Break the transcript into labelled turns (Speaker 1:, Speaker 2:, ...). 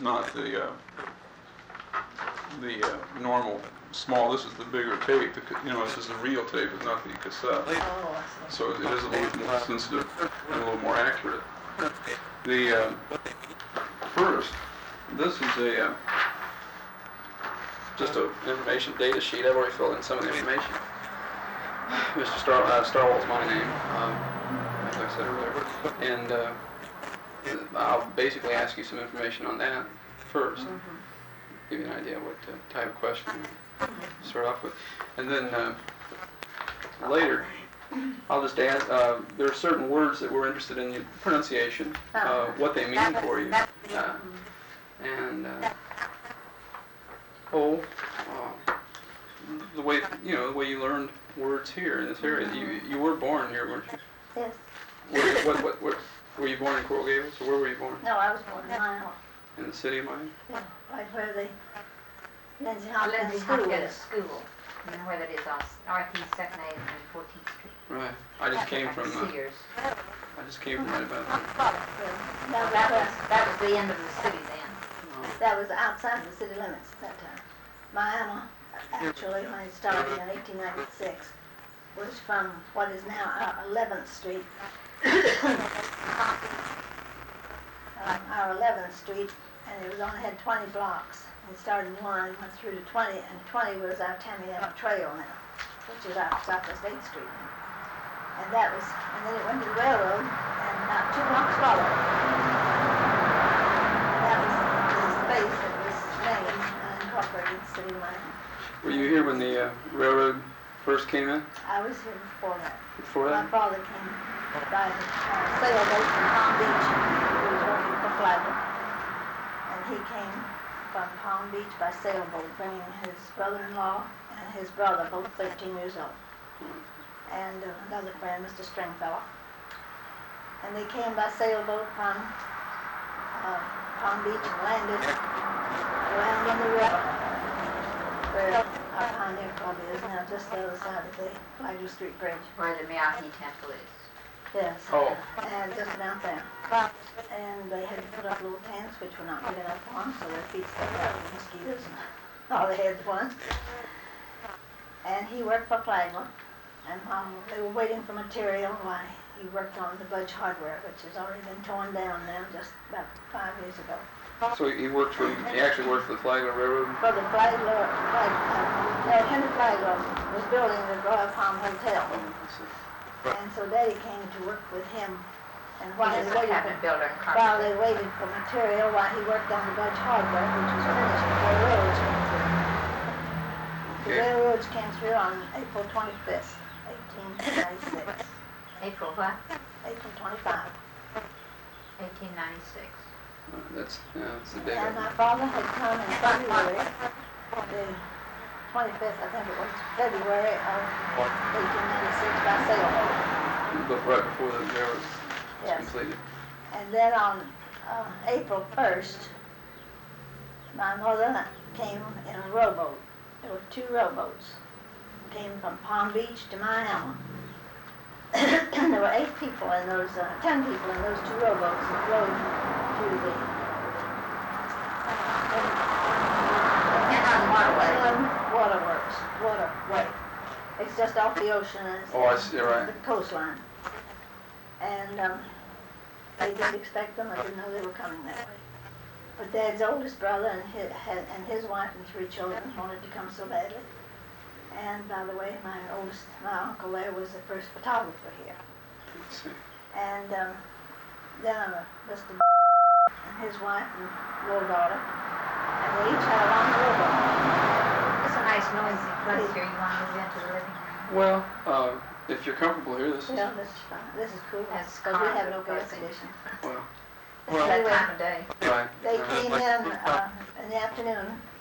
Speaker 1: not the normal small. This is the bigger tape. This is the real tape, it's not the cassette.
Speaker 2: Oh, I see.
Speaker 1: So it is a little more sensitive and a little more accurate. The first, this is just an information data sheet. I've already filled in some of the information. Mr. Starwell's my name, as I said earlier, and I'll basically ask you some information on that first, give you an idea what type of question to start off with, and then later I'll just ask, there are certain words that we're interested in the pronunciation, what they mean for you, and the way you learned words here in this area. You were born here, weren't you?
Speaker 2: Yes.
Speaker 1: What were you born in Coral Gables, or where were you born?
Speaker 2: No, I was born in Miami.
Speaker 1: In the city of Miami?
Speaker 2: Yeah, right where the Lindsay
Speaker 3: Lindsay
Speaker 2: Hopkins School
Speaker 3: Hopkins
Speaker 2: is.
Speaker 3: School. You know where that is on Northeast 2nd Avenue and 14th Street.
Speaker 1: Right. I just came from
Speaker 3: Sears.
Speaker 1: right about there.
Speaker 3: That was the end of the city then.
Speaker 2: That was outside the city limits at that time. Miami, actually, when it started in 1896, was from what is now 11th Street. Our 11th Street, and it was only had 20 blocks. It started in 1 and went through to 20, and 20 was our Tamiami Trail now, which is our Southwest 8th Street now. And then it went to the railroad, and about 2 blocks followed. That was the space that was named and incorporated the city of Miami.
Speaker 1: Were you here when the railroad first came in?
Speaker 2: I was here before that.
Speaker 1: Before
Speaker 2: My
Speaker 1: that?
Speaker 2: father came by the sailboat from Palm Beach. He was working for Flagler. And he came from Palm Beach by sailboat, bringing his brother-in-law and his brother, both 13 years old. And another friend, Mr. Stringfellow. And they came by sailboat from Palm Beach and landed around on the river, where our Pioneer Club is now, just the other side of the Flagler Street Bridge.
Speaker 3: Where the Miahi Temple is.
Speaker 2: Yes.
Speaker 1: Oh.
Speaker 2: And just about there. And they had to put up little tents, which were not big enough for them, so their feet stuck out with mosquitoes and all they had was. And he worked for Flagler. And while they were waiting for material, why, he worked on the Budge Hardware, which has already been torn down now, just about 5 years ago.
Speaker 1: So he actually worked for the Flagler Railroad?
Speaker 2: For the Henry Flagler was building the Royal Palm Hotel.
Speaker 1: Oh, I see.
Speaker 2: And so Daddy came to work with him. And while
Speaker 3: He
Speaker 2: they
Speaker 3: was a
Speaker 2: waited
Speaker 3: cabinet builder and
Speaker 2: while
Speaker 3: carpenter.
Speaker 2: they waited for material, while he worked on the Budge Hardware, which was finished before the railroads came through. The
Speaker 1: Okay.
Speaker 2: railroads came through on April 25th, 1896.
Speaker 3: April what?
Speaker 2: April 25.
Speaker 3: 1896.
Speaker 1: That's the day.
Speaker 2: And my father had come in February, the 25th, I think it was, February of 1896 by sailboat.
Speaker 1: But right before the railroad was
Speaker 2: Yes.
Speaker 1: completed.
Speaker 2: And then on April 1st, my mother came in a rowboat. There were 2 rowboats. Came from Palm Beach to Miami. There were 8 people in those, 10 people in those 2 rowboats that rowed to the Inland Waterway. It's just off the ocean. And it's
Speaker 1: Oh, I see, right.
Speaker 2: the coastline. And they didn't expect them. I didn't know they were coming that way. But Dad's oldest brother and his wife and 3 children wanted to come so badly. And by the way, my uncle there was the first photographer here.
Speaker 1: Let's see.
Speaker 2: And then Mr. and his wife and little daughter, and they each had a long rowboat.
Speaker 3: It's a nice noisy place here. You want to move into the living room?
Speaker 1: Well, if you're comfortable here, this is...
Speaker 2: Well, this is fine. This is cool.
Speaker 3: That's
Speaker 2: Because we have no air
Speaker 3: comfortable.
Speaker 2: conditioning.
Speaker 1: Well,
Speaker 3: It's that time of day.
Speaker 1: right.
Speaker 2: They came in the afternoon